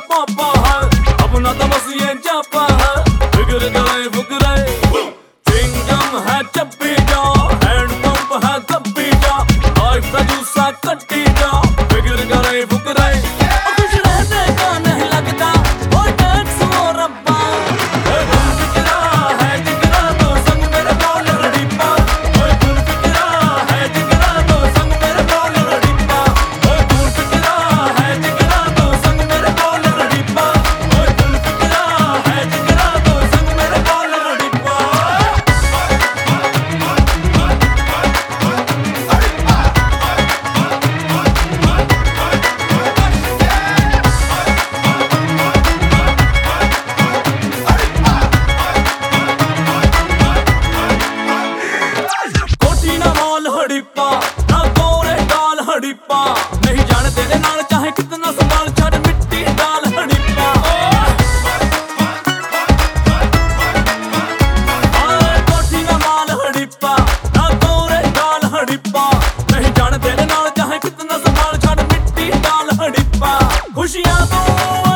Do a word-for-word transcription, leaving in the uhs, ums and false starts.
पापा है, अपना तो बस ये चापा है। फिक्र करे फुकरे चिंगम है चप्पी जा, हैंड पंप है कप्पी जा, लाइफ का जूसा कट्टी जा। फिक्र करे फुकरे खुश रहने का नहीं लगता वो टैक्स वो रब्बा। तुम फिक्रा है जिगरा तो संग मेरे बोल रड़ीपा, तुम फिक्रा है जिगरा तो संग मेरे बोल रड़ीपा, तुम फिक्रा है जिगरा तो संग मेरे बोल रड़ीपा, तुम फिक्रा है जिगरा तो संग मेरे बोल रड़ीपा। कोठी ना मॉल हड़ीपा, ना गोरे डाल हड़ीपा, नहीं जाने तेरे नाल चाहे कितना संभाल छड़ मिट्टी डाल हड़ीपा। कोठी ना मॉल हड़ीपा, ना गोरे डाल हड़ीपा, नहीं जाने तेरे नाल चाहे कितना संभाल छड़ मिट्टी डाल हड़ीपा। खुशियां तो